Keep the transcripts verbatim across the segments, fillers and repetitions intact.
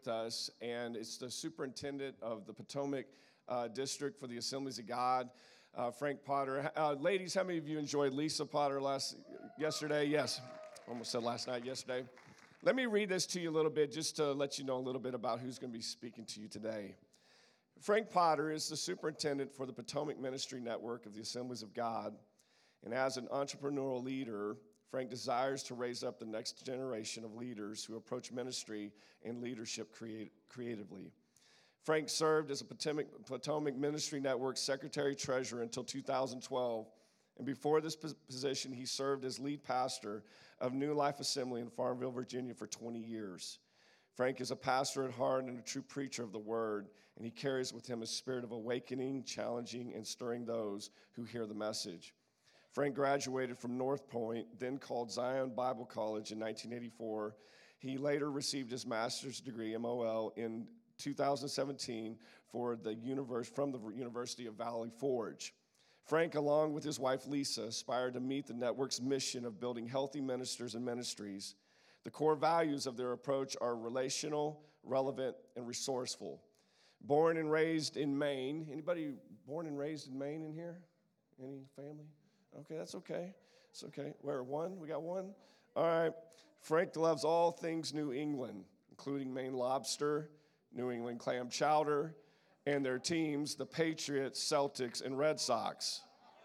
us, and it's the superintendent of the Potomac uh, District for the Assemblies of God, uh, Frank Potter. Uh, ladies, how many of you enjoyed Lisa Potter last yesterday? Yes, almost said last night, yesterday. Let me read this to you a little bit just to let you know a little bit about who's going to be speaking to you today. Frank Potter is the superintendent for the Potomac Ministry Network of the Assemblies of God, and as an entrepreneurial leader, Frank desires to raise up the next generation of leaders who approach ministry and leadership create, creatively. Frank served as a Potomac, Potomac Ministry Network Secretary-Treasurer until two thousand twelve, and before this position, he served as lead pastor of New Life Assembly in Farmville, Virginia for twenty years. Frank is a pastor at heart and a true preacher of the word, and he carries with him a spirit of awakening, challenging, and stirring those who hear the message. Frank graduated from North Point, then called Zion Bible College in nineteen eighty-four. He later received his master's degree, M O L, in two thousand seventeen for the universe, from the University of Valley Forge. Frank, along with his wife Lisa, aspired to meet the network's mission of building healthy ministers and ministries. The core values of their approach are relational, relevant, and resourceful. Born and raised in Maine. Anybody born and raised in Maine in here? Any family? Okay, that's okay. It's okay. Where, one? We got one? All right. Frank loves all things New England, including Maine lobster, New England clam chowder, and their teams, the Patriots, Celtics, and Red Sox.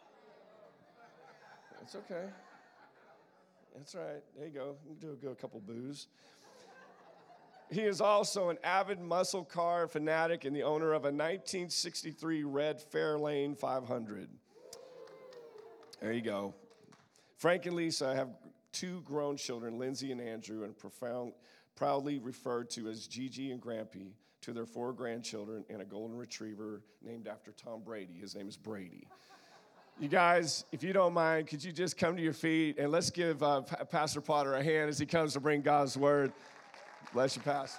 It's okay. That's right. There you go. You can do a, a couple boos. He is also an avid muscle car fanatic and the owner of a nineteen sixty-three red Fairlane five hundred. There you go. Frank and Lisa have two grown children, Lindsay and Andrew, and profound, proudly referred to as Gigi and Grampy to their four grandchildren and a golden retriever named after Tom Brady. His name is Brady. You guys, if you don't mind, could you just come to your feet and let's give uh, P- Pastor Potter a hand as he comes to bring God's word. Bless you, Pastor.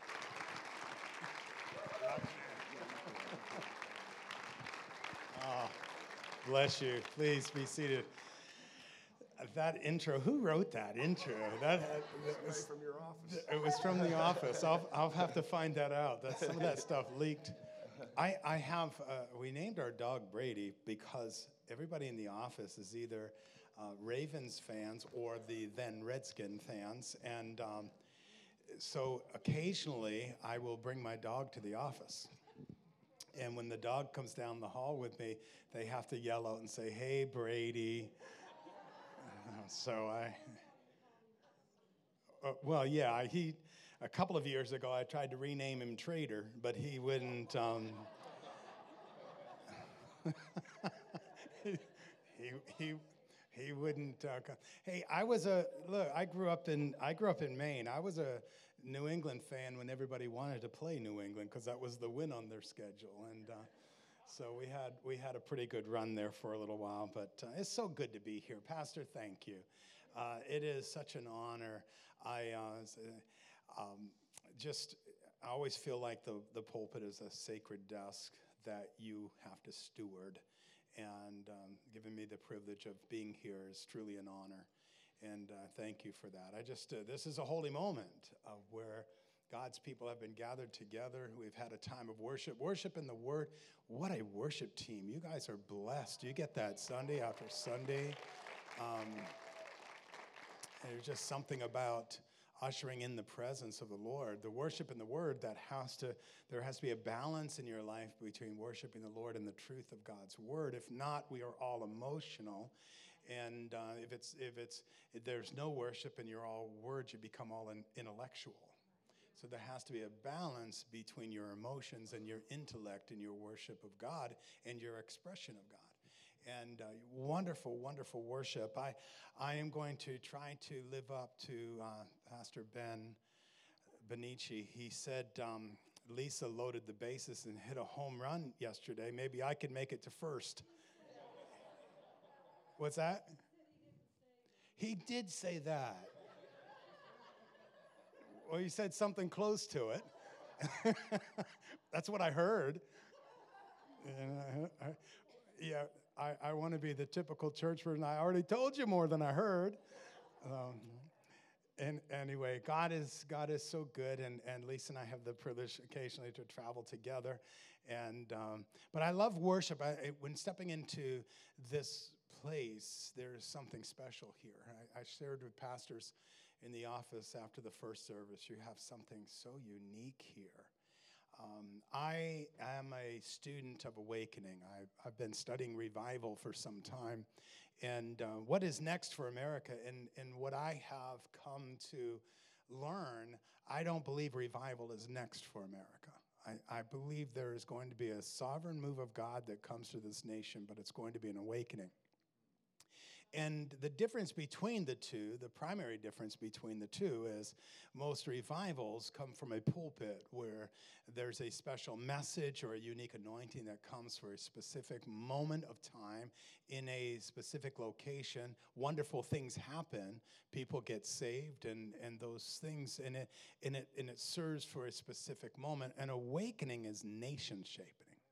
Bless you. Please be seated. That intro, who wrote that intro? That, that was from your office. It was from the office. I'll, I'll have to find that out. That, some of that stuff leaked. I, I have, uh, we named our dog Brady because everybody in the office is either uh, Ravens fans or the then Redskin fans. And um, so occasionally I will bring my dog to the office. And when the dog comes down the hall with me, they have to yell out and say, "Hey, Brady." Uh, so I, uh, well, yeah, I, he, a couple of years ago, I tried to rename him Trader, but he wouldn't, um, he, he, he wouldn't, uh, co- hey, I was a, look, I grew up in, I grew up in Maine. I was a New England fan when everybody wanted to play New England because that was the win on their schedule. And uh, so we had we had a pretty good run there for a little while. But uh, it's so good to be here. Pastor, thank you. Uh, it is such an honor. I uh, um, just, I always feel like the, the pulpit is a sacred desk that you have to steward. And um, giving me the privilege of being here is truly an honor. And uh, thank you for that. I just, uh, this is a holy moment of where God's people have been gathered together. We've had a time of worship. Worship in the Word. What a worship team. You guys are blessed. You get that Sunday after Sunday. Um, there's just something about ushering in the presence of the Lord. The worship in the Word that has to, there has to be a balance in your life between worshiping the Lord and the truth of God's Word. If not, we are all emotional. And uh, if it's if it's if there's no worship and you're all words, you become all in, intellectual. So there has to be a balance between your emotions and your intellect and your worship of God and your expression of God. And uh, wonderful, wonderful worship. I I am going to try to live up to uh, Pastor Ben Benici. He said um, Lisa loaded the bases and hit a home run yesterday. Maybe I could make it to first. What's that? He did say that. Well, he said something close to it. That's what I heard. And I, I, yeah, I, I want to be the typical church person. I already told you more than I heard. Um, and anyway, God is God is so good, and, and Lisa and I have the privilege occasionally to travel together. And um, but I love worship. I, I- when stepping into this place, there's something special here. I, I shared with pastors in the office after the first service. You have something so unique here. Um, I am a student of awakening. I, I've been studying revival for some time. And uh, what is next for America, and, and what I have come to learn, I don't believe revival is next for America. I, I believe there is going to be a sovereign move of God that comes to this nation, but it's going to be an awakening. And the difference between the two, the primary difference between the two, is most revivals come from a pulpit where there's a special message or a unique anointing that comes for a specific moment of time in a specific location. Wonderful things happen. People get saved, and, and those things, and it, and, it, and it serves for a specific moment. An awakening is nation-shaping.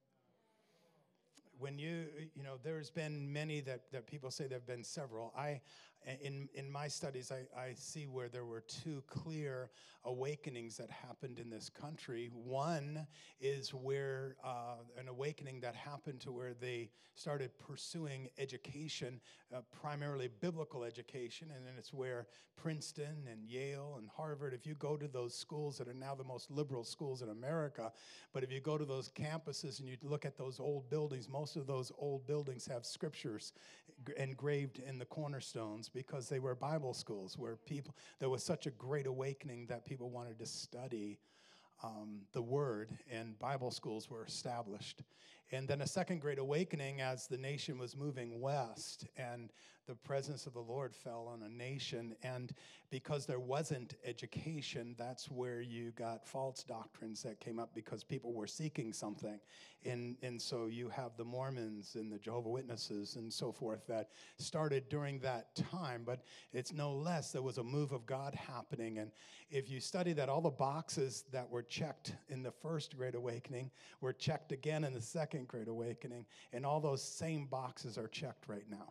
When you, you know, there's been many that, that people say there have been several. I, in in my studies, I, I see where there were two clear awakenings that happened in this country. One is where uh, an awakening that happened to where they started pursuing education, uh, primarily biblical education, and then it's where Princeton and Yale and Harvard, if you go to those schools that are now the most liberal schools in America, but if you go to those campuses and you look at those old buildings, most of those old buildings have scriptures engraved in the cornerstones because they were Bible schools where people, there was such a great awakening that people wanted to study um, the Word, and Bible schools were established. And then a second great awakening as the nation was moving west, and the presence of the Lord fell on a nation. And because there wasn't education, that's where you got false doctrines that came up because people were seeking something. And, and so you have the Mormons and the Jehovah's Witnesses and so forth that started during that time. But it's no less, there was a move of God happening. And if you study that, all the boxes that were checked in the first Great Awakening were checked again in the second Great Awakening. And all those same boxes are checked right now.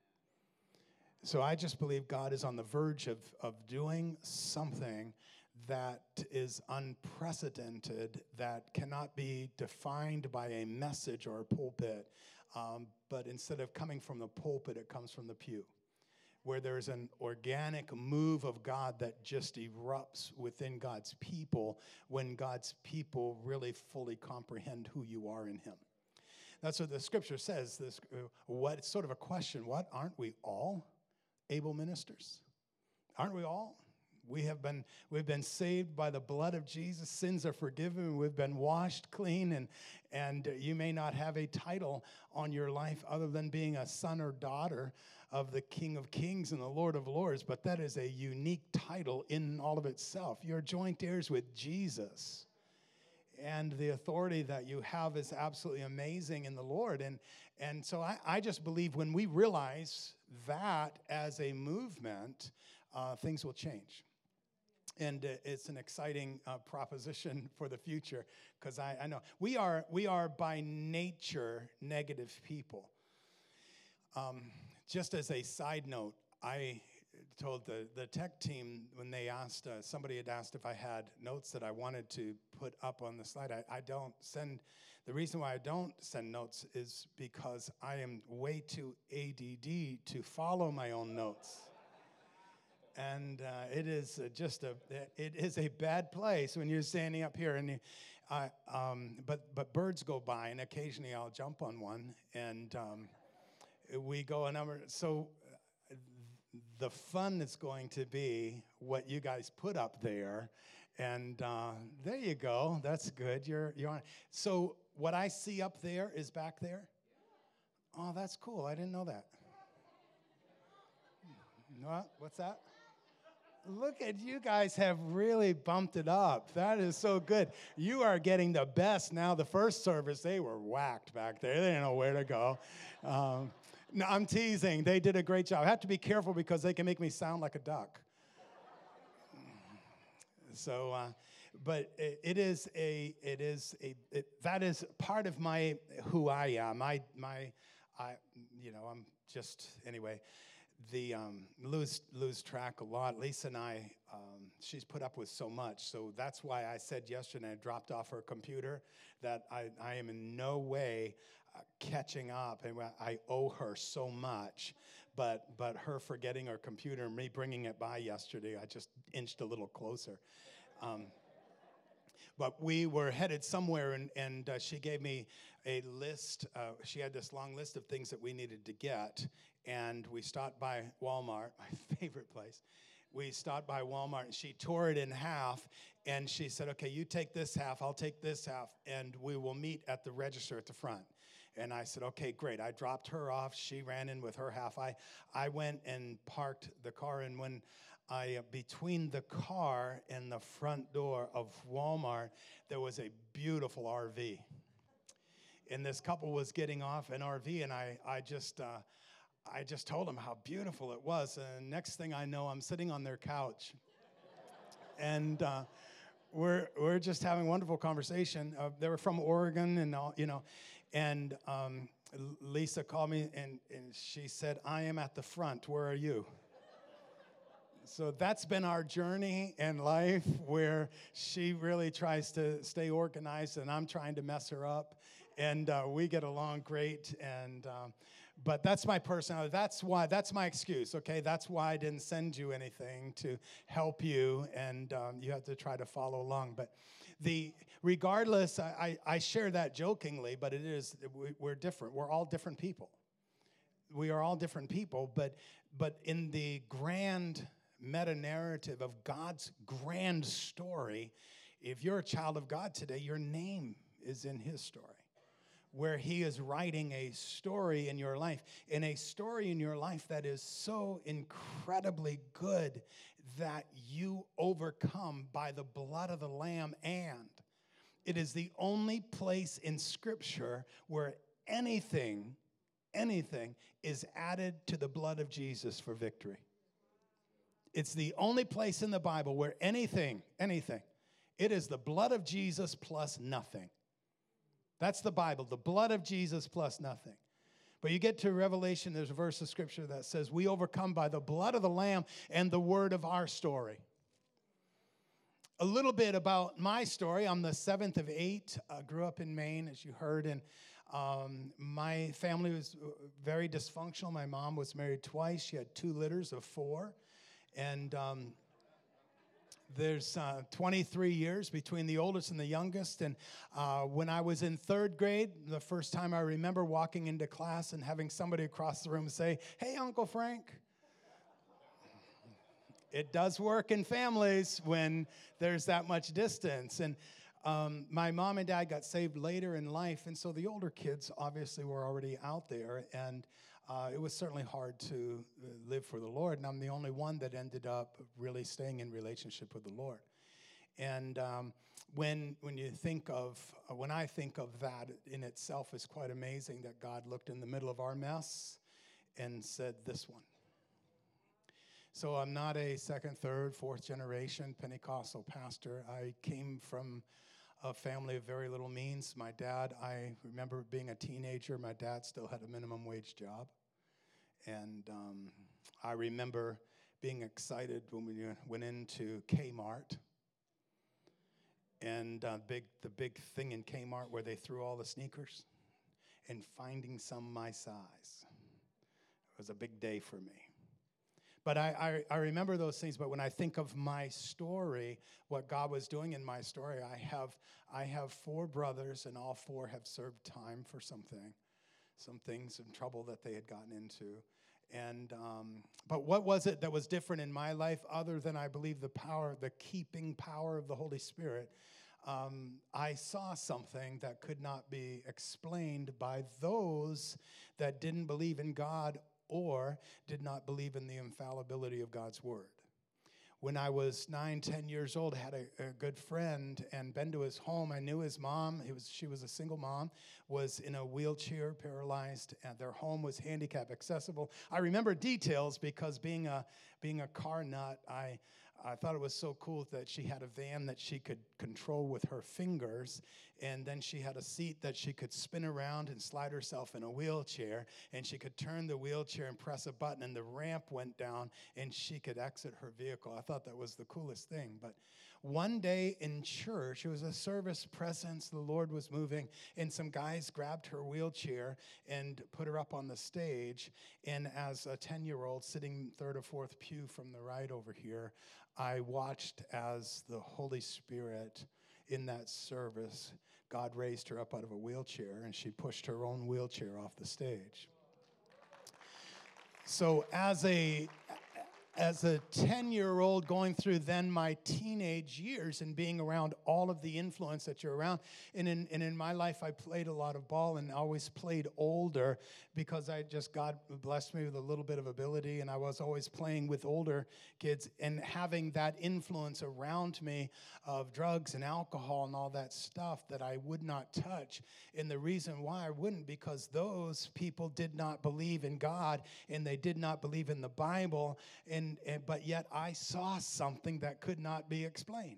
So I just believe God is on the verge of, of doing something that is unprecedented, that cannot be defined by a message or a pulpit. Um, but instead of coming from the pulpit, it comes from the pew, where there's an organic move of God that just erupts within God's people when God's people really fully comprehend who you are in Him. That's what the scripture says. This, uh, what, it's sort of a question. What, aren't we all able ministers? Aren't we all? We have been, we've been saved by the blood of Jesus. Sins are forgiven. We've been washed clean. And, and you may not have a title on your life other than being a son or daughter of the King of Kings and the Lord of Lords, but that is a unique title in all of itself. You're joint heirs with Jesus. And the authority that you have is absolutely amazing in the Lord. And, and so I, I just believe when we realize that as a movement, uh, things will change. And uh, it's an exciting uh, proposition for the future, because I, I know we are, we are by nature negative people. Um, just as a side note, I told the, the tech team when they asked, uh, somebody had asked if I had notes that I wanted to put up on the slide. I, I don't send, the reason why I don't send notes is because I am way too A D D to follow my own notes. And uh, it is uh, just a, it is a bad place when you're standing up here. And you, uh, um, but but birds go by, and occasionally I'll jump on one, and um, we go a number. So uh, the fun is going to be what you guys put up there, and uh, there you go. That's good. You're you're on. So what I see up there is back there. Oh, that's cool. I didn't know that. What? What's that? Look at you guys have really bumped it up. That is so good. You are getting the best now. The first service, they were whacked back there. They didn't know where to go. Um, no, I'm teasing. They did a great job. I have to be careful because they can make me sound like a duck. So, uh, but it, it is a, it is a, it, that is part of my, who I am. I, my, I, you know, I'm just, anyway. the um, lose lose track a lot. Lisa and I, um, she's put up with so much. So that's why I said yesterday, I dropped off her computer, that I, I am in no way uh, catching up, and I owe her so much. But but her forgetting her computer and me bringing it by yesterday, I just inched a little closer. Um, But we were headed somewhere, and, and uh, she gave me a list. Uh, she had this long list of things that we needed to get, and we stopped by Walmart, my favorite place. We stopped by Walmart, and she tore it in half, and she said, okay, you take this half, I'll take this half, and we will meet at the register at the front. And I said, okay, great. I dropped her off. She ran in with her half. I, I went and parked the car, and when I, uh, between the car and the front door of Walmart, there was a beautiful R V. And this couple was getting off an R V, and I, I just, uh, I just told them how beautiful it was. And next thing I know, I'm sitting on their couch, and uh, we're we're just having a wonderful conversation. Uh, they were from Oregon, and all, you know, and um, Lisa called me, and and she said, "I am at the front. Where are you?" So that's been our journey in life, where she really tries to stay organized, and I'm trying to mess her up, and uh, we get along great. And um, but that's my personality. That's why. That's my excuse. Okay, that's why I didn't send you anything to help you, and um, you have to try to follow along. But the regardless, I, I, I share that jokingly, but it is we, we're different. We're all different people. We are all different people, but but in the grand meta-narrative of God's grand story, if you're a child of God today, your name is in his story, where he is writing a story in your life, and a story in your life that is so incredibly good that you overcome by the blood of the Lamb. And it is the only place in Scripture where anything, anything is added to the blood of Jesus for victory. It's the only place in the Bible where anything, anything, it is the blood of Jesus plus nothing. That's the Bible, the blood of Jesus plus nothing. But you get to Revelation, there's a verse of Scripture that says, we overcome by the blood of the Lamb and the word of our story. A little bit about my story. I'm the seventh of eight. I grew up in Maine, as you heard, and um, my family was very dysfunctional. My mom was married twice. She had two litters of four. And um, there's uh, twenty-three years between the oldest and the youngest. And uh, when I was in third grade, the first time I remember walking into class and having somebody across the room say, "Hey, Uncle Frank." It does work in families when there's that much distance. And um, my mom and dad got saved later in life, and so the older kids obviously were already out there. And Uh, it was certainly hard to live for the Lord, and I'm the only one that ended up really staying in relationship with the Lord. And um, when when you think of, uh, when I think of that in itself is quite amazing, that God looked in the middle of our mess and said, this one. So I'm not a second, third, fourth generation Pentecostal pastor. I came from a family of very little means. My dad, I remember being a teenager, my dad still had a minimum wage job. And um, I remember being excited when we went into Kmart. And uh, big, the big thing in Kmart where they threw all the sneakers, and finding some my size. It was a big day for me. But I, I, I remember those things, but when I think of my story, what God was doing in my story, I have I have four brothers, and all four have served time for something, some things and trouble that they had gotten into. And um, but what was it that was different in my life, other than I believe the power, the keeping power of the Holy Spirit? Um, I saw something that could not be explained by those that didn't believe in God or did not believe in the infallibility of God's word. When I was nine, ten years old, I had a, a good friend and been to his home. I knew his mom. He was, she was a single mom, was in a wheelchair, paralyzed, and their home was handicap accessible. I remember details because being a being a car nut, I I thought it was so cool that she had a van that she could control with her fingers, and then she had a seat that she could spin around and slide herself in a wheelchair, and she could turn the wheelchair and press a button, and the ramp went down, and she could exit her vehicle. I thought that was the coolest thing. But one day in church, it was a service presence, the Lord was moving, and some guys grabbed her wheelchair and put her up on the stage, and as a ten-year-old sitting third or fourth pew from the right over here, I watched as the Holy Spirit in that service, God raised her up out of a wheelchair, and she pushed her own wheelchair off the stage. So as a as a ten-year-old going through then my teenage years and being around all of the influence that you're around, and in, and in my life I played a lot of ball and always played older because I just, God blessed me with a little bit of ability, and I was always playing with older kids, and having that influence around me of drugs and alcohol and all that stuff that I would not touch. And the reason why I wouldn't, because those people did not believe in God, and they did not believe in the Bible, and And, and, but yet I saw something that could not be explained.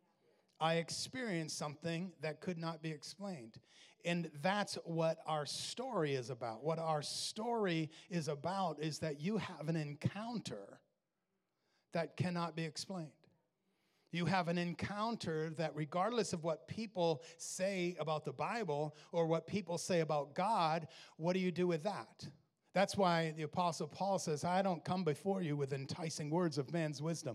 I experienced something that could not be explained. And that's what our story is about. What our story is about is that you have an encounter that cannot be explained. You have an encounter that regardless of what people say about the Bible or what people say about God, what do you do with that? That's why the Apostle Paul says, I don't come before you with enticing words of man's wisdom,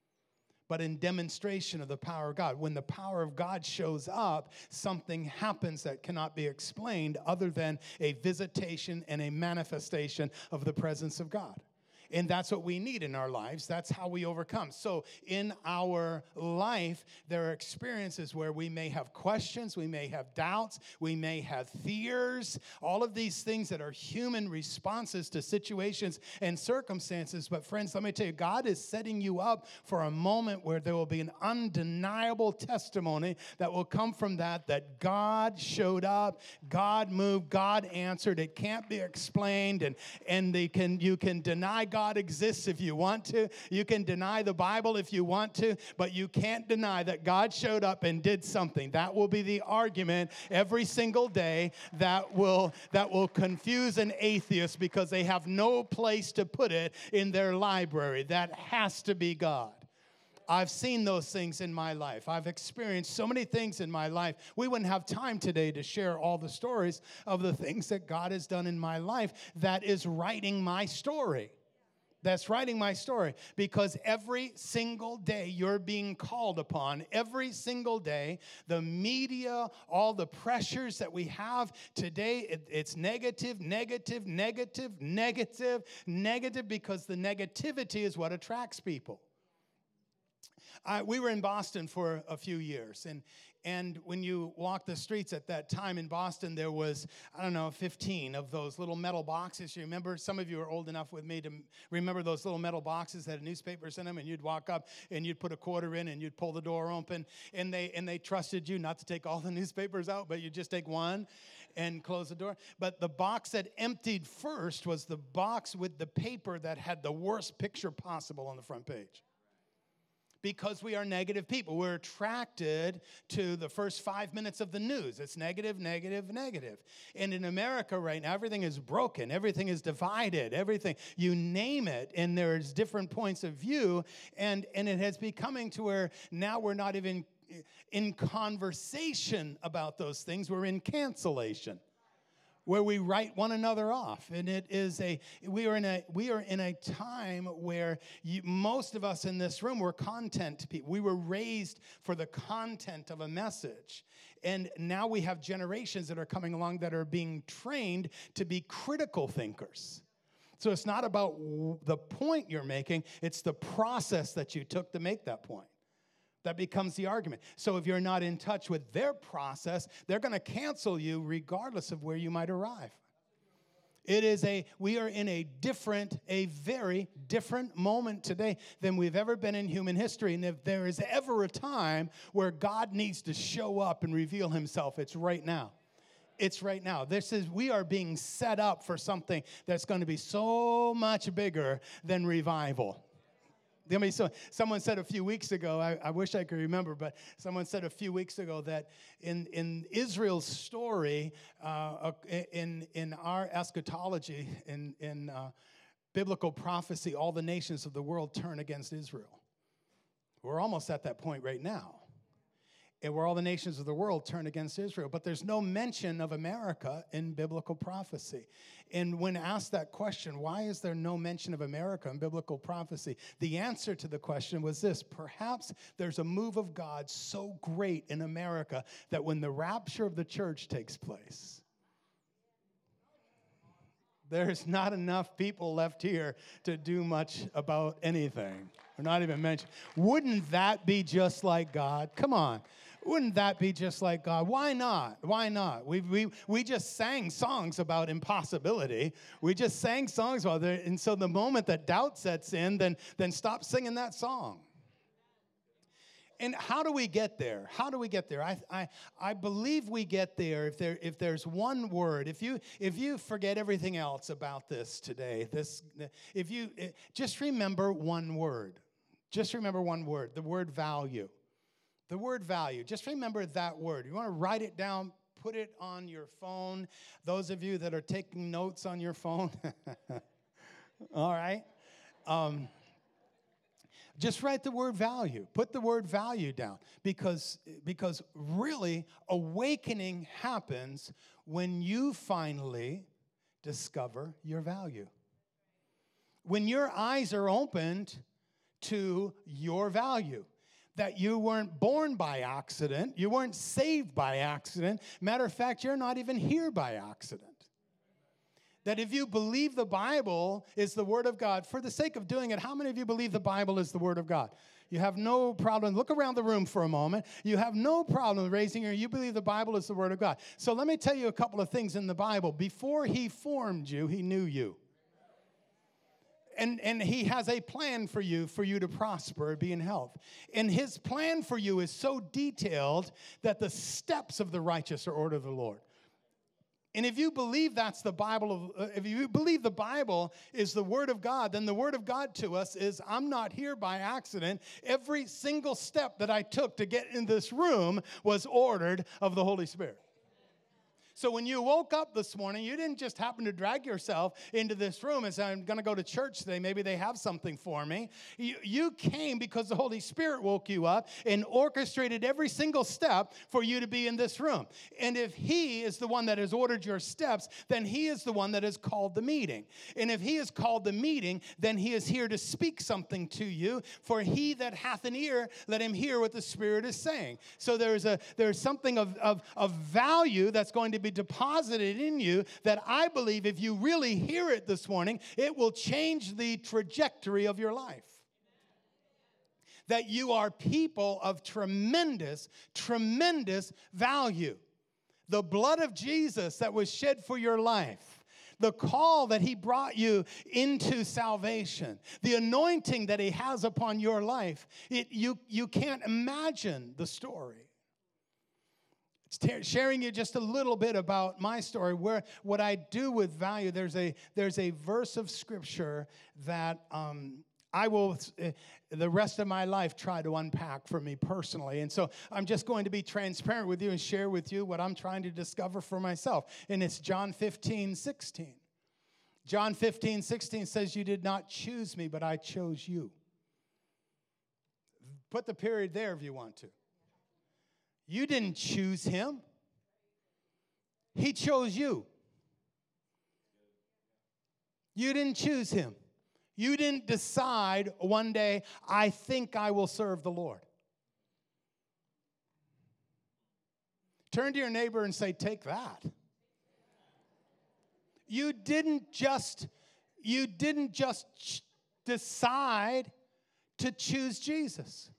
but in demonstration of the power of God. When the power of God shows up, something happens that cannot be explained other than a visitation and a manifestation of the presence of God. And that's what we need in our lives. That's how we overcome. So in our life, there are experiences where we may have questions, we may have doubts, we may have fears, all of these things that are human responses to situations and circumstances. But friends, let me tell you, God is setting you up for a moment where there will be an undeniable testimony that will come from that, that God showed up, God moved, God answered. It can't be explained, and, and they can you can deny God God exists if you want to. You can deny the Bible if you want to, but you can't deny that God showed up and did something. That will be the argument every single day that will that will confuse an atheist because they have no place to put it in their library. That has to be God. I've seen those things in my life. I've experienced so many things in my life. We wouldn't have time today to share all the stories of the things that God has done in my life that is writing my story. That's writing my story, because every single day you're being called upon. Every single day, the media, all the pressures that we have today, it, it's negative, negative, negative, negative, negative, because the negativity is what attracts people. Uh, we were in Boston for a few years, and and when you walk the streets at that time in Boston, there was, I don't know, fifteen of those little metal boxes. You remember? Some of you are old enough with me to remember those little metal boxes that had newspapers in them, and you'd walk up and you'd put a quarter in and you'd pull the door open, and they and they trusted you not to take all the newspapers out, but you just take one and close the door. But the box that emptied first was the box with the paper that had the worst picture possible on the front page. Because we are negative people. We're attracted to the first five minutes of the news. It's negative, negative, negative. And in America right now, everything is broken. Everything is divided. Everything, you name it, and there's different points of view. And, and it has becoming to where now we're not even in conversation about those things. We're in cancellation, where we write one another off. And it is a, we are in a, we are in a time where you, most of us in this room were content people. We were raised for the content of a message. And now we have generations that are coming along that are being trained to be critical thinkers. So it's not about the point you're making, it's the process that you took to make that point. That becomes the argument. So if you're not in touch with their process, they're going to cancel you regardless of where you might arrive. It is a, we are in a different, a very different moment today than we've ever been in human history. And if there is ever a time where God needs to show up and reveal himself, it's right now. It's right now. This is, we are being set up for something that's going to be so much bigger than revival. I mean, so someone said a few weeks ago, I, I wish I could remember, but someone said a few weeks ago that in, in Israel's story, uh, in, in our eschatology, in, in uh, biblical prophecy, all the nations of the world turn against Israel. We're almost at that point right now, and where all the nations of the world turn against Israel. But there's no mention of America in biblical prophecy. And when asked that question, why is there no mention of America in biblical prophecy? The answer to the question was this: perhaps there's a move of God so great in America that when the rapture of the church takes place, there's not enough people left here to do much about anything. We're not even mentioned. Wouldn't that be just like God? Come on. Wouldn't that be just like God? Why not? Why not? We we we just sang songs about impossibility. We just sang songs about it. And so the moment that doubt sets in, then, then stop singing that song. And how do we get there? How do we get there? I, I, I believe we get there if there if there's one word. If you if you forget everything else about this today, this if you just remember one word. Just remember one word, the word value. The word value. Just remember that word. You want to write it down, put it on your phone. Those of you that are taking notes on your phone, all right. Um, Just write the word value. Put the word value down, because, because really awakening happens when you finally discover your value. When your eyes are opened to your value, that you weren't born by accident, you weren't saved by accident. Matter of fact, you're not even here by accident. That if you believe the Bible is the Word of God, for the sake of doing it, how many of you believe the Bible is the Word of God? You have no problem. Look around the room for a moment. You have no problem raising your, you believe the Bible is the Word of God. So let me tell you a couple of things in the Bible. Before He formed you, He knew you. And, and He has a plan for you, for you to prosper, be in health. And His plan for you is so detailed that the steps of the righteous are ordered of the Lord. And if you believe that's the Bible, of, uh, if you believe the Bible is the Word of God, then the Word of God to us is, I'm not here by accident. Every single step that I took to get in this room was ordered of the Holy Spirit. So when you woke up this morning, you didn't just happen to drag yourself into this room and say, I'm going to go to church today. Maybe they have something for me. You, you came because the Holy Spirit woke you up and orchestrated every single step for you to be in this room. And if He is the one that has ordered your steps, then He is the one that has called the meeting. And if He has called the meeting, then He is here to speak something to you. For he that hath an ear, let him hear what the Spirit is saying. So there's a there's something of, of, of value that's going to be deposited in you that I believe if you really hear it this morning, it will change the trajectory of your life. That you are people of tremendous, tremendous value. The blood of Jesus that was shed for your life, the call that He brought you into salvation, the anointing that He has upon your life, it, you, you can't imagine the story. Sharing you just a little bit about my story, where what I do with value. There's a there's a verse of Scripture that um, I will, uh, the rest of my life, try to unpack for me personally. And so I'm just going to be transparent with you and share with you what I'm trying to discover for myself. And it's John fifteen sixteen. John fifteen sixteen says, you did not choose me, but I chose you. Put the period there if you want to. You didn't choose Him. He chose you. You didn't choose Him. You didn't decide one day, I think I will serve the Lord. Turn to your neighbor and say, take that. You didn't just, you didn't just ch- decide to choose Jesus.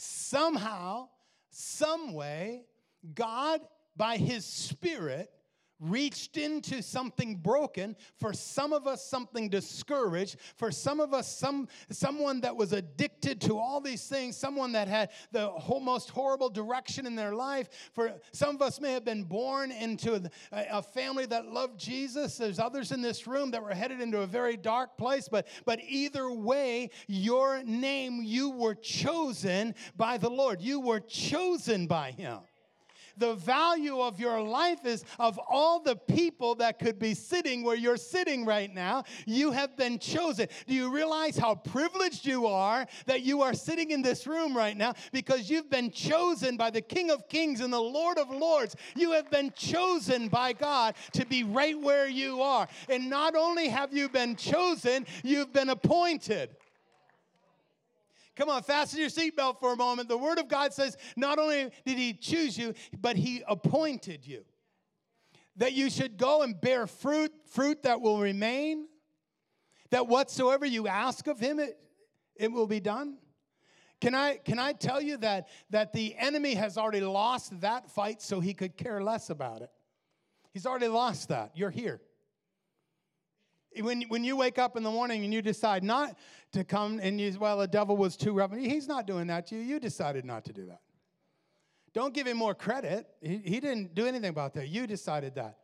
Somehow, some way, God, by His Spirit, reached into something broken, for some of us something discouraged, for some of us some someone that was addicted to all these things, someone that had the whole, most horrible direction in their life. For some of us may have been born into a, a family that loved Jesus. There's others in this room that were headed into a very dark place, but, but either way, your name, you were chosen by the Lord. You were chosen by Him. The value of your life is of all the people that could be sitting where you're sitting right now, you have been chosen. Do you realize how privileged you are that you are sitting in this room right now? Because you've been chosen by the King of Kings and the Lord of Lords. You have been chosen by God to be right where you are. And not only have you been chosen, you've been appointed. Come on, fasten your seatbelt for a moment. The Word of God says not only did He choose you, but He appointed you. That you should go and bear fruit, fruit that will remain. That whatsoever you ask of Him, it, it will be done. Can I, can I tell you that, that the enemy has already lost that fight so he could care less about it? He's already lost that. You're here. When, when you wake up in the morning and you decide not to come and you, well, the devil was too rough. He's not doing that to you. You decided not to do that. Don't give him more credit. He, he didn't do anything about that. You decided that.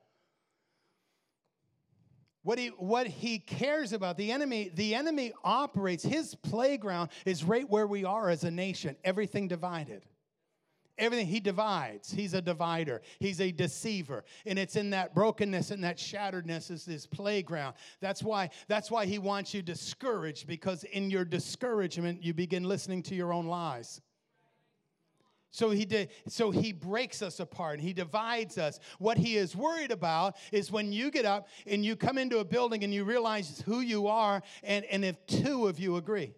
What he, what he cares about, the enemy, the enemy operates, his playground is right where we are as a nation, everything divided. Everything, he divides. He's a divider. He's a deceiver. And it's in that brokenness and that shatteredness is his playground. That's why, that's why he wants you discouraged, because in your discouragement, you begin listening to your own lies. So he did, so he breaks us apart. He divides us. What he is worried about is when you get up and you come into a building and you realize who you are, and, and if two of you agree.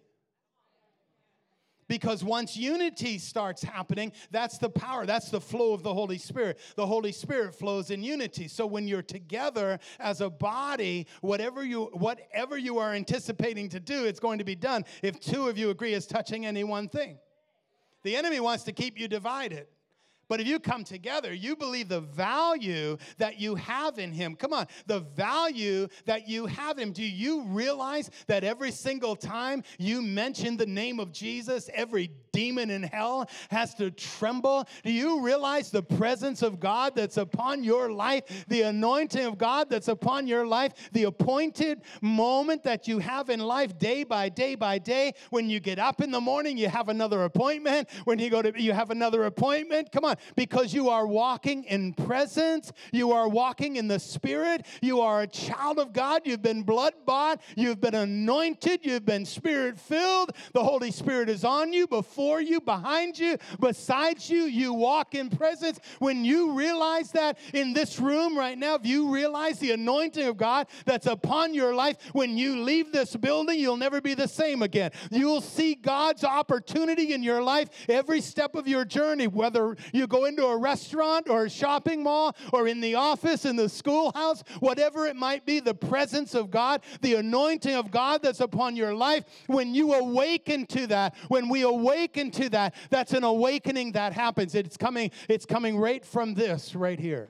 Because once unity starts happening, that's the power, that's the flow of the Holy Spirit. The Holy Spirit flows in unity. So when you're together as a body, whatever you whatever you are anticipating to do, it's going to be done if two of you agree as touching any one thing. The enemy wants to keep you divided. But if you come together, you believe the value that you have in Him. Come on, the value that you have in Him. Do you realize that every single time you mention the name of Jesus, every demon in hell has to tremble? Do you realize the presence of God that's upon your life, the anointing of God that's upon your life, the appointed moment that you have in life day by day by day? When you get up in the morning, you have another appointment. When you go to, you have another appointment. Come on. Because you are walking in presence. You are walking in the Spirit. You are a child of God. You've been blood-bought. You've been anointed. You've been Spirit-filled. The Holy Spirit is on you, before you, behind you, beside you. You walk in presence. When you realize that in this room right now, if you realize the anointing of God that's upon your life, when you leave this building, you'll never be the same again. You'll see God's opportunity in your life every step of your journey, whether you go into a restaurant or a shopping mall or in the office, in the schoolhouse, whatever it might be, the presence of God, the anointing of God that's upon your life. When you awaken to that, when we awaken to that, that's an awakening that happens. It's coming, it's coming right from this right here.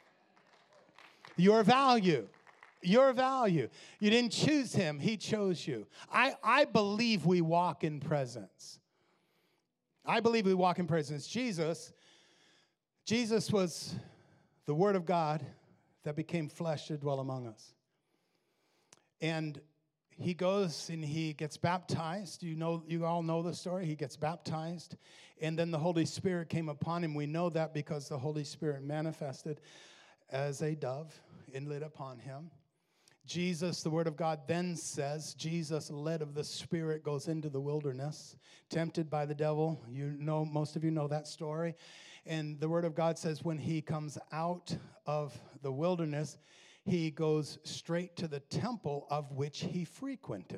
Your value. Your value. You didn't choose Him. He chose you. I, I believe we walk in presence. I believe we walk in presence. Jesus Jesus was the Word of God that became flesh to dwell among us. And He goes and He gets baptized. You know, you all know the story. He gets baptized, and then the Holy Spirit came upon Him. We know that because the Holy Spirit manifested as a dove and lit upon Him. Jesus, the Word of God then says, Jesus, led of the Spirit, goes into the wilderness, tempted by the devil. You know, most of you know that story. And the Word of God says when He comes out of the wilderness, He goes straight to the temple of which He frequented.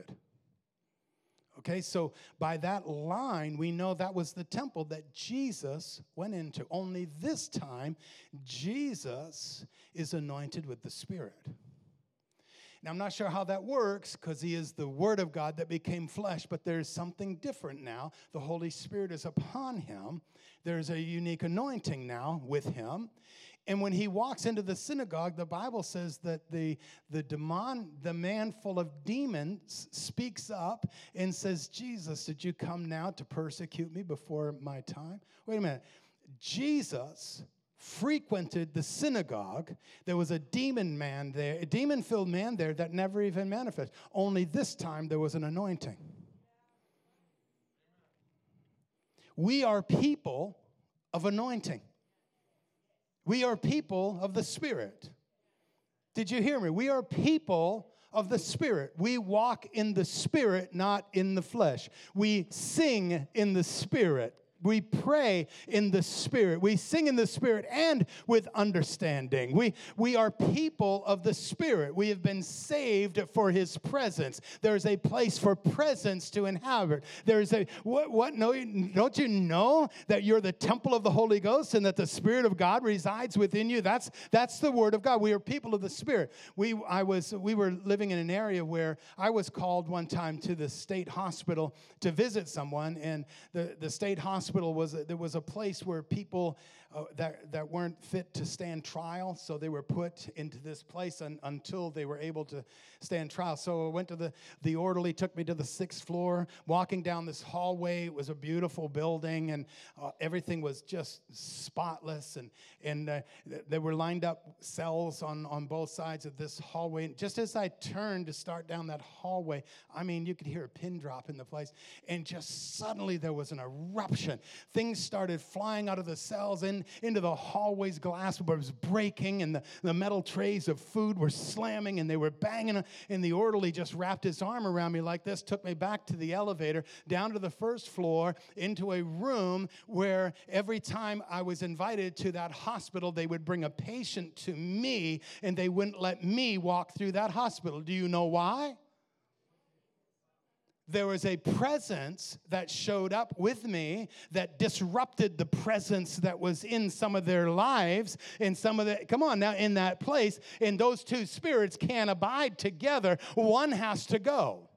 Okay, so by that line, we know that was the temple that Jesus went into. Only this time, Jesus is anointed with the Spirit. Now, I'm not sure how that works because he is the Word of God that became flesh, but there's something different now. The Holy Spirit is upon him. There's a unique anointing now with him. And when he walks into the synagogue, the Bible says that the, the demon, the man full of demons speaks up and says, Jesus, did you come now to persecute me before my time? Wait a minute. Jesus frequented the synagogue. There was a demon man there, a demon-filled man there that never even manifested. Only this time there was an anointing. We are people of anointing. We are people of the Spirit. Did you hear me? We are people of the Spirit. We walk in the Spirit, not in the flesh. We sing in the Spirit. We pray in the Spirit. We sing in the Spirit and with understanding. We, we are people of the Spirit. We have been saved for His presence. There's a place for presence to inhabit. There's a, what, what, no, don't you know that you're the temple of the Holy Ghost and that the Spirit of God resides within you? That's, that's the Word of God. We are people of the Spirit. We, I was, we were living in an area where I was called one time to the state hospital to visit someone, and the, the state hospital Hospital was a, there was a place where people uh, that that weren't fit to stand trial, so they were put into this place un, until they were able to stand trial. So I went to the the orderly took me to the sixth floor. Walking down this hallway, it was a beautiful building, and uh, everything was just spotless. And and uh, there were lined up cells on on both sides of this hallway. And just as I turned to start down that hallway, I mean, you could hear a pin drop in the place, and just suddenly there was an eruption. Things started flying out of the cells in, into the hallways. Glass was breaking, and the, the metal trays of food were slamming, and they were banging. And the orderly just wrapped his arm around me like this, took me back to the elevator, down to the first floor, into a room where every time I was invited to that hospital, they would bring a patient to me, and they wouldn't let me walk through that hospital. Do you know why? There was a presence that showed up with me that disrupted the presence that was in some of their lives, in some of the, come on now, in that place, and those two spirits can't abide together. One has to go.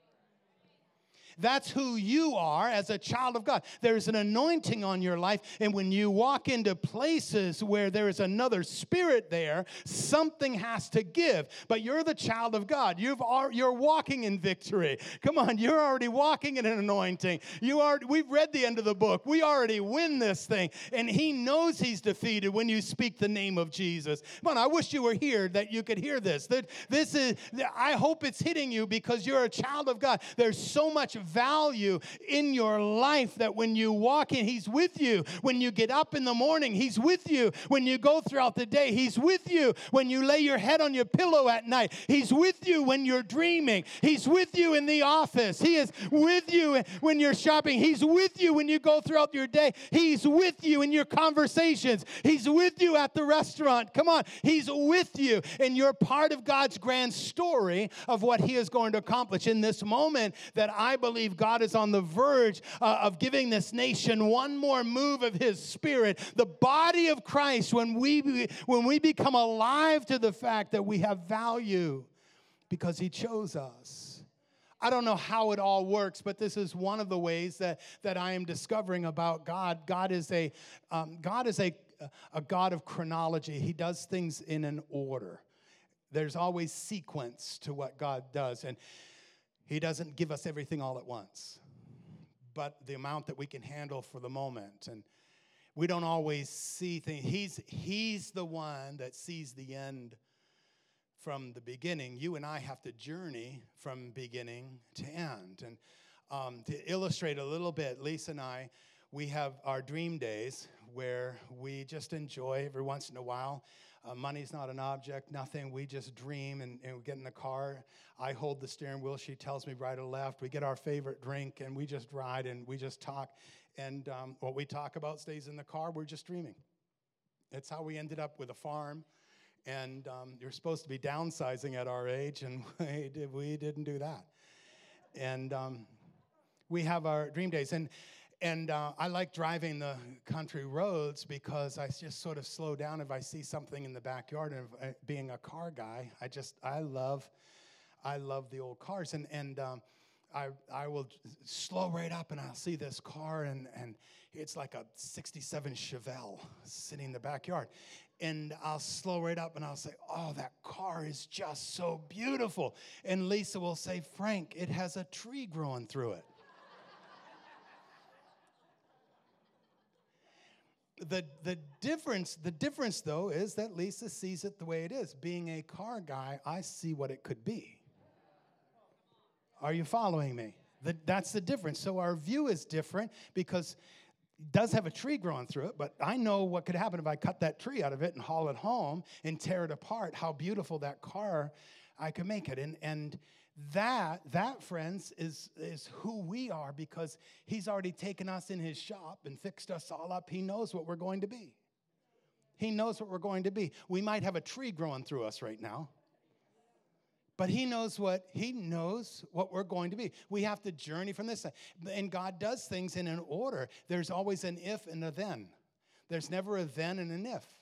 That's who you are as a child of God. There's an anointing on your life, and when you walk into places where there is another spirit there, something has to give. But you're the child of God. You've you're walking in victory. Come on, you're already walking in an anointing. You are. We've read the end of the book. We already win this thing, and He knows He's defeated when you speak the name of Jesus. Come on, I wish you were here that you could hear this. That this is. I hope it's hitting you because you're a child of God. There's so much value in your life that when you walk in, He's with you. When you get up in the morning, He's with you. When you go throughout the day, He's with you. When you lay your head on your pillow at night, He's with you. When you're dreaming, He's with you in the office. He is with you when you're shopping. He's with you when you go throughout your day. He's with you in your conversations. He's with you at the restaurant. Come on, He's with you, and you're part of God's grand story of what He is going to accomplish in this moment that I believe God is on the verge uh, of giving this nation one more move of His Spirit. The body of Christ, when we when we become alive to the fact that we have value because He chose us. I don't know how it all works, but this is one of the ways that, that I am discovering about God. God is a um, God is a a God of chronology. He does things in an order. There's always sequence to what God does, and He doesn't give us everything all at once, but the amount that we can handle for the moment. And we don't always see things. He's, he's the one that sees the end from the beginning. You and I have to journey from beginning to end. And um, to illustrate a little bit, Lisa and I, we have our dream days where we just enjoy every once in a while. Uh, money's not an object, nothing. We just dream and, and we get in the car. I hold the steering wheel. She tells me right or left. We get our favorite drink and we just ride and we just talk. And um, what we talk about stays in the car. We're just dreaming. That's how we ended up with a farm. And um, you're supposed to be downsizing at our age, and we, did, we didn't do that. And um, we have our dream days. And And uh, I like driving the country roads because I just sort of slow down if I see something in the backyard. And if, uh, being a car guy, I just, I love, I love the old cars. And, and um, I I will slow right up and I'll see this car and, and it's like a sixty-seven Chevelle sitting in the backyard. And I'll slow right up and I'll say, oh, that car is just so beautiful. And Lisa will say, Frank, it has a tree growing through it. The the difference, the difference, though, is that Lisa sees it the way it is. Being a car guy, I see what it could be. Are you following me? The, that's the difference. So our view is different because it does have a tree growing through it, but I know what could happen if I cut that tree out of it and haul it home and tear it apart, how beautiful that car I could make it. And and that, that friends, is, is who we are because he's already taken us in his shop and fixed us all up. He knows what we're going to be. He knows what we're going to be. We might have a tree growing through us right now. But he knows what he knows what we're going to be. We have to journey from this side. And God does things in an order. There's always an if and a then. There's never a then and an if.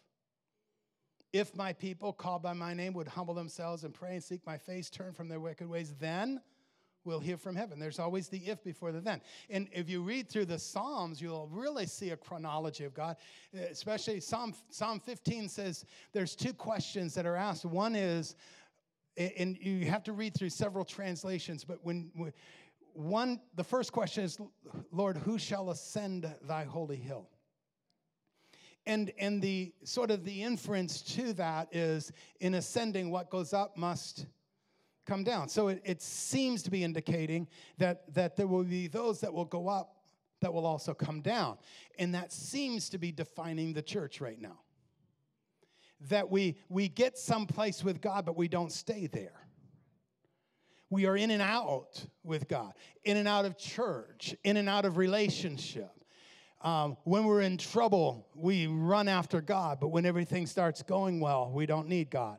If my people called by my name would humble themselves and pray and seek my face, turn from their wicked ways, then we'll hear from heaven. There's always the if before the then. And if you read through the Psalms, you'll really see a chronology of God. Especially Psalm, Psalm fifteen says there's two questions that are asked. One is, and you have to read through several translations, but when, when one, the first question is, Lord, who shall ascend thy holy hill? And and the sort of the inference to that is, in ascending, what goes up must come down. So it, it seems to be indicating that, that there will be those that will go up that will also come down. And that seems to be defining the church right now. That we, we get someplace with God, but we don't stay there. We are in and out with God, in and out of church, in and out of relationship. Um, when we're in trouble, we run after God, but when everything starts going well, we don't need God.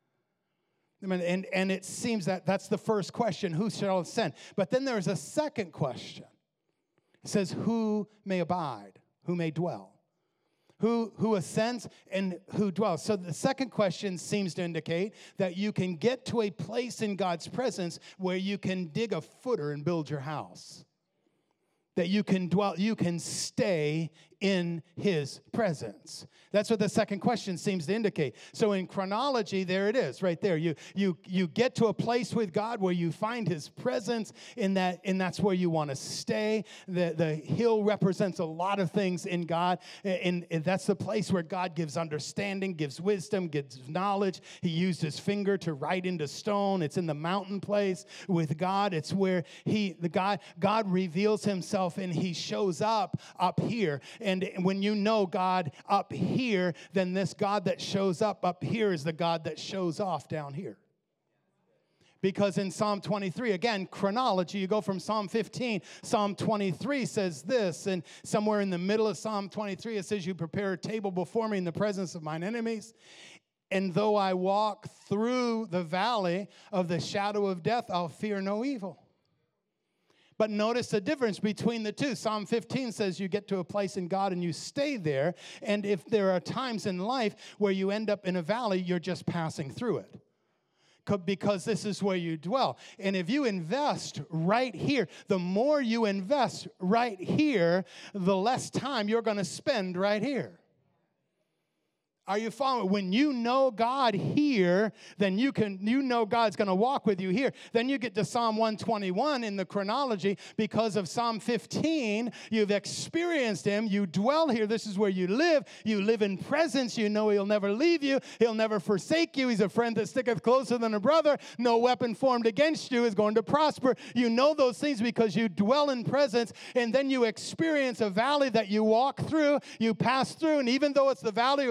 I mean, and, and it seems that that's the first question, who shall ascend? But then there's a second question. It says, who may abide? Who may dwell? Who, who ascends and who dwells? So the second question seems to indicate that you can get to a place in God's presence where you can dig a footer and build your house. That you can dwell, you can stay in his presence. That's what the second question seems to indicate. So in chronology, there it is, right there. You you you get to a place with God where you find his presence, in that, and that's where you want to stay. The, the hill represents a lot of things in God, and, and that's the place where God gives understanding, gives wisdom, gives knowledge. He used his finger to write into stone. It's in the mountain place with God. It's where he, the God, God reveals himself and he shows up up here. And when you know God up here, then this God that shows up up here is the God that shows off down here. Because in Psalm twenty-three, again, chronology, you go from Psalm fifteen, Psalm twenty-three says this, and somewhere in the middle of Psalm twenty-three, it says, you prepare a table before me in the presence of mine enemies. And though I walk through the valley of the shadow of death, I'll fear no evil. But notice the difference between the two. Psalm fifteen says you get to a place in God and you stay there. And if there are times in life where you end up in a valley, you're just passing through it. Because this is where you dwell. And if you invest right here, the more you invest right here, the less time you're going to spend right here. Are you following? When you know God here, then you can you know God's going to walk with you here. Then you get to Psalm one twenty-one in the chronology. Because of Psalm fifteen, you've experienced him. You dwell here. This is where you live. You live in presence. You know he'll never leave you. He'll never forsake you. He's a friend that sticketh closer than a brother. No weapon formed against you is going to prosper. You know those things because you dwell in presence. And then you experience a valley that you walk through, you pass through. And even though it's the valley of the shadow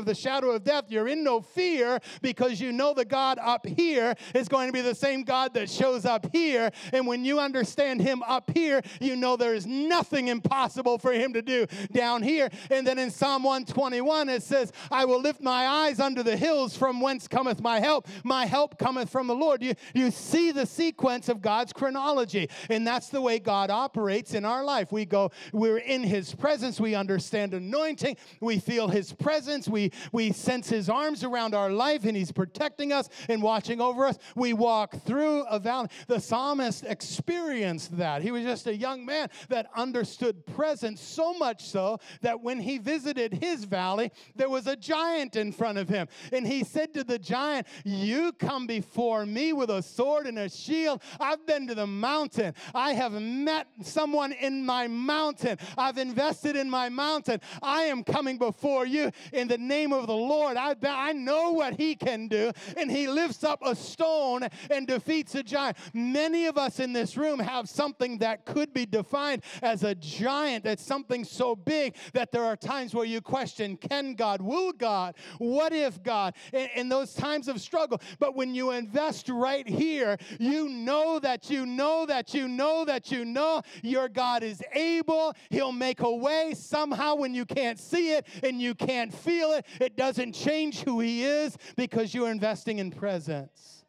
shadow of death, you're in no fear because you know the God up here is going to be the same God that shows up here. And when you understand him up here, you know there is nothing impossible for him to do down here. And then in Psalm one twenty-one, it says, I will lift my eyes unto the hills from whence cometh my help. My help cometh from the Lord. You, you see the sequence of God's chronology. And that's the way God operates in our life. We go, we're in his presence. We understand anointing. We feel his presence. We, we sense his arms around our life, and he's protecting us and watching over us. We walk through a valley. The psalmist experienced that. He was just a young man that understood presence, so much so that when he visited his valley, there was a giant in front of him. And he said to the giant, you come before me with a sword and a shield. I've been to the mountain. I have met someone in my mountain. I've invested in my mountain. I am coming before you in the name of the Lord. I, I know what he can do. And he lifts up a stone and defeats a giant. Many of us in this room have something that could be defined as a giant. That's something so big that there are times where you question, can God? Will God? What if God? In, in those times of struggle. But when you invest right here, you know that you know that you know that you know your God is able. He'll make a way somehow when you can't see it and you can't feel it. It doesn't change who he is because you're investing in presence.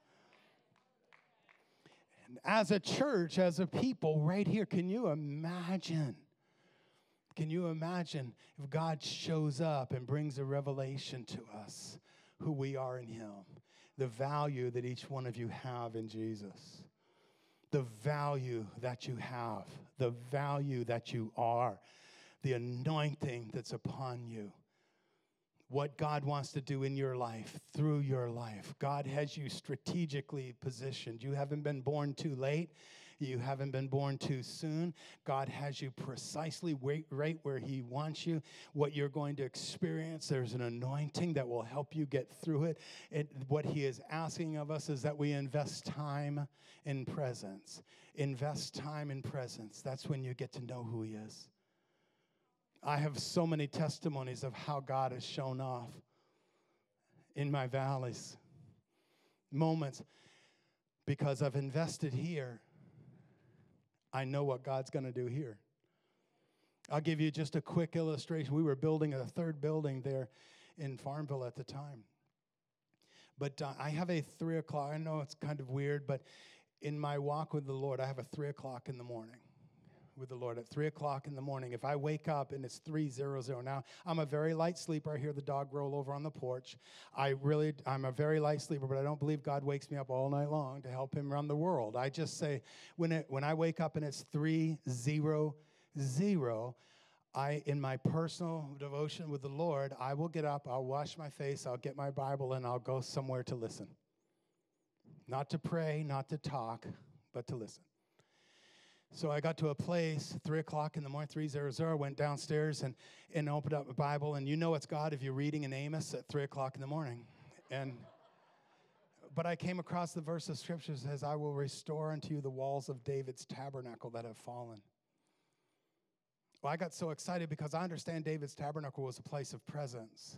And as a church, as a people right here, can you imagine? Can you imagine if God shows up and brings a revelation to us who we are in him? The value that each one of you have in Jesus. The value that you have. The value that you are. The anointing that's upon you. What God wants to do in your life, through your life. God has you strategically positioned. You haven't been born too late. You haven't been born too soon. God has you precisely right where he wants you. What you're going to experience, there's an anointing that will help you get through it. it. What he is asking of us is that we invest time in presence. Invest time in presence. That's when you get to know who he is. I have so many testimonies of how God has shown off in my valleys. Moments. Because I've invested here. I know what God's going to do here. I'll give you just a quick illustration. We were building a third building there in Farmville at the time. But uh, I have a three o'clock. I know it's kind of weird, but in my walk with the Lord, I have a three o'clock in the morning with the Lord. At three o'clock in the morning, if I wake up and it's three zero zero, now I'm a very light sleeper. I hear the dog roll over on the porch. I really, I'm a very light sleeper, but I don't believe God wakes me up all night long to help him run the world. I just say, when it, when I wake up and it's three zero zero, I, in my personal devotion with the Lord, I will get up, I'll wash my face, I'll get my Bible, and I'll go somewhere to listen. Not to pray, not to talk, but to listen. So I got to a place, three o'clock in the morning, three zero zero, went downstairs and, and opened up a Bible. And you know it's God if you're reading in Amos at three o'clock in the morning. And but I came across the verse of Scripture that says, I will restore unto you the walls of David's tabernacle that have fallen. Well, I got so excited because I understand David's tabernacle was a place of presence.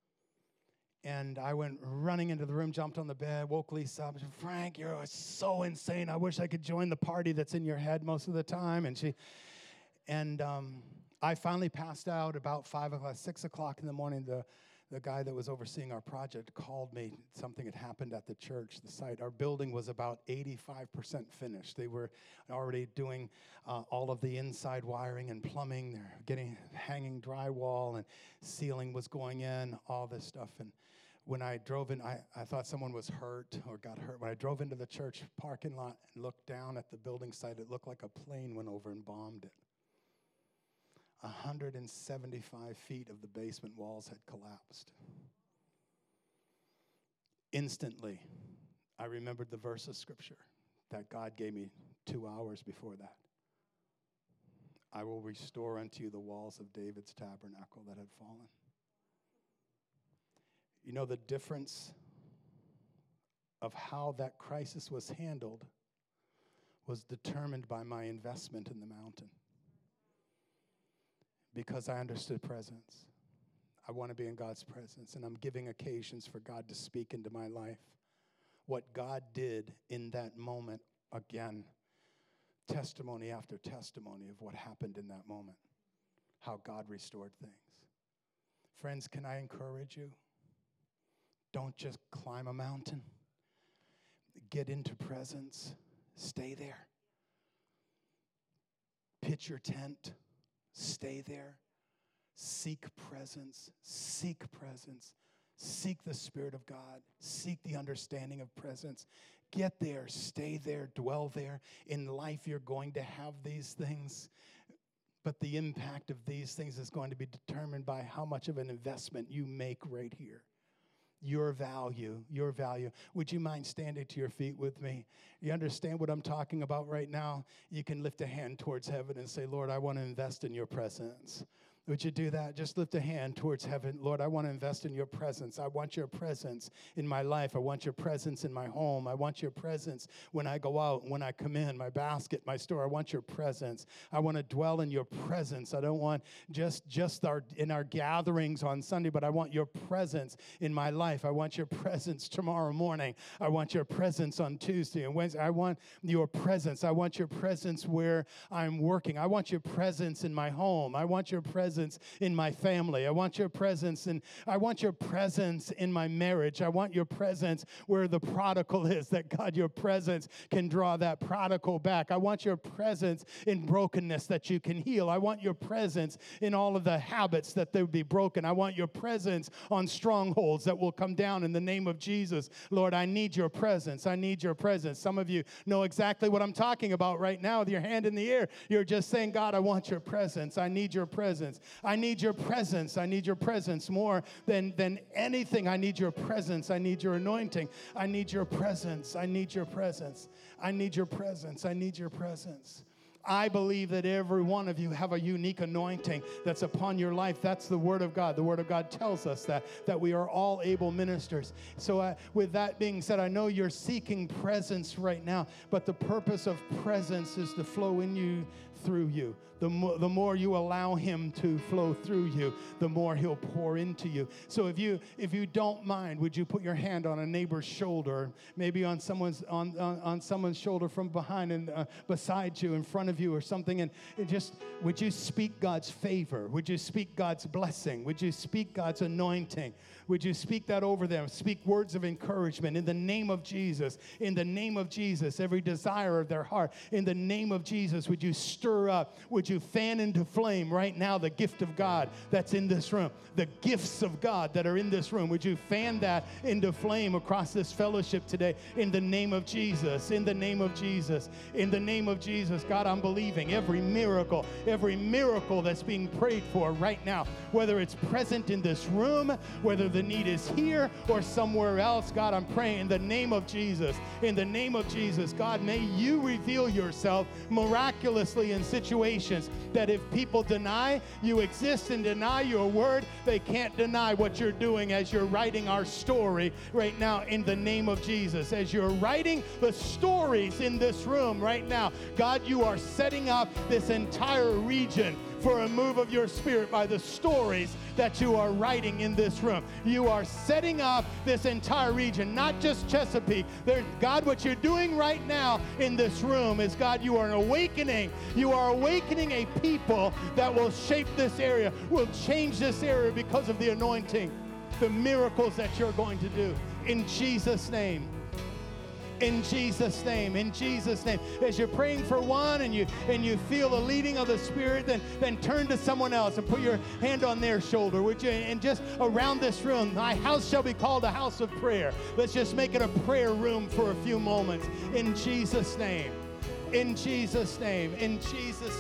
And I went running into the room, jumped on the bed, woke Lisa up. She said, Frank, you're so insane. I wish I could join the party that's in your head most of the time. And she, and um, I finally passed out about five o'clock, six o'clock in the morning. The the guy that was overseeing our project called me. Something had happened at the church, the site. Our building was about eighty-five percent finished. They were already doing uh, all of the inside wiring and plumbing. They're getting hanging drywall and ceiling was going in, all this stuff. And when I drove in, I, I thought someone was hurt or got hurt. When I drove into the church parking lot and looked down at the building site, it looked like a plane went over and bombed it. one hundred seventy-five feet of the basement walls had collapsed. Instantly, I remembered the verse of Scripture that God gave me two hours before that. I will restore unto you the walls of David's tabernacle that had fallen. You know, the difference of how that crisis was handled was determined by my investment in the mountain. Because I understood presence. I want to be in God's presence, and I'm giving occasions for God to speak into my life. What God did in that moment, again, testimony after testimony of what happened in that moment, how God restored things. Friends, can I encourage you? Don't just climb a mountain. Get into presence. Stay there. Pitch your tent. Stay there. Seek presence. Seek presence. Seek the Spirit of God. Seek the understanding of presence. Get there. Stay there. Dwell there. In life, you're going to have these things. But the impact of these things is going to be determined by how much of an investment you make right here. Your value, your value. Would you mind standing to your feet with me? You understand what I'm talking about right now? You can lift a hand towards heaven and say, Lord, I want to invest in your presence. Would you do that? Just lift a hand towards heaven. Lord, I want to invest in your presence. I want your presence in my life. I want your presence in my home. I want your presence when I go out, when I come in, my basket, my store. I want your presence. I want to dwell in your presence. I don't want just, just our in our gatherings on Sunday, but I want your presence in my life. I want your presence tomorrow morning. I want your presence on Tuesday and Wednesday. I want your presence. I want your presence where I'm working. I want your presence in my home. I want your presence in my family. I want your presence, and I want your presence in my marriage. I want your presence where the prodigal is, that God, your presence can draw that prodigal back. I want your presence in brokenness that you can heal. I want your presence in all of the habits that they would be broken. I want your presence on strongholds that will come down in the name of Jesus. Lord, I need your presence. I need your presence. Some of you know exactly what I'm talking about right now with your hand in the air. You're just saying, God, I want your presence. I need your presence. I need your presence. I need your presence more than, than anything. I need your presence. I need your anointing. I need your presence. I need your presence. I need your presence. I need your presence. I believe that every one of you have a unique anointing that's upon your life. That's the Word of God. The Word of God tells us that, that we are all able ministers. So uh, with that being said, I know you're seeking presence right now, but the purpose of presence is to flow in you, through you. The more, the more you allow him to flow through you, the more he'll pour into you. So if you if you don't mind, would you put your hand on a neighbor's shoulder, maybe on someone's on on, on someone's shoulder from behind and uh, beside you, in front of you, or something, and, and just would you speak God's favor? Would you speak God's blessing? Would you speak God's anointing? Would you speak that over them? Speak words of encouragement in the name of Jesus. In the name of Jesus, every desire of their heart. In the name of Jesus, would you stir up? Would you fan into flame right now the gift of God that's in this room? The gifts of God that are in this room. Would you fan that into flame across this fellowship today? In the name of Jesus. In the name of Jesus. In the name of Jesus. God, I'm believing every miracle, every miracle that's being prayed for right now, whether it's present in this room, whether the need is here or somewhere else. God, I'm praying in the name of Jesus. In the name of Jesus, God, may you reveal yourself miraculously in situations that if people deny you exist and deny your word, they can't deny what you're doing as you're writing our story right now in the name of Jesus. As you're writing the stories in this room right now, God, you are setting up this entire region for a move of your Spirit by the stories that you are writing in this room. You are setting up this entire region, not just Chesapeake. There's, God, what you're doing right now in this room is, God, you are awakening. You are awakening a people that will shape this area, will change this area because of the anointing, the miracles that you're going to do. In Jesus' name. In Jesus' name, in Jesus' name. As you're praying for one and you and you feel the leading of the Spirit, then, then turn to someone else and put your hand on their shoulder, would you? And just around this room, my house shall be called a house of prayer. Let's just make it a prayer room for a few moments. In Jesus' name. In Jesus' name. In Jesus' name.